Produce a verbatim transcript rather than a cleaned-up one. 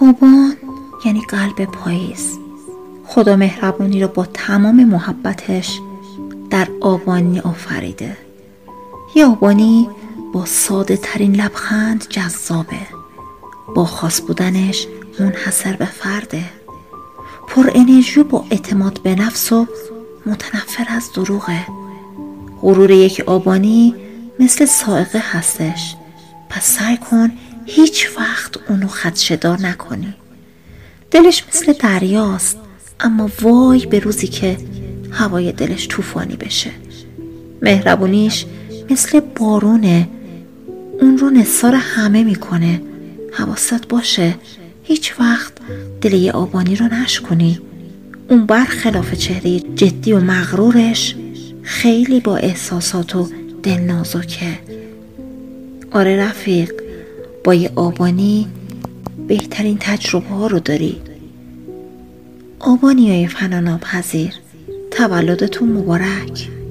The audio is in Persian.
آبان یعنی قلب پاییز. خدا مهربونی رو با تمام محبتش در آبانی آفریده. یه آبانی با ساده ترین لبخند جذابه، با خاص بودنش منحصر به فرده، پر انرژی و با اعتماد به نفس و متنفر از دروغه. غرور یک آبانی مثل صاعقه هستش، پس سعی کن هیچ وقت اونو خدشه‌دار نکنی. دلش مثل دریاست، اما وای به روزی که هوای دلش طوفانی بشه. مهربونیش مثل بارونه، اون رو نثار همه میکنه. حواست باشه هیچ وقت دل یه آبانی رو نشکنی. اون برخلاف چهره جدی و مغرورش خیلی با احساسات و دل نازکه. آره رفیق، با یه آبانی بهترین تجربه ها رو داری. آبانی های فنا ناپذیر، تولدتون مبارک.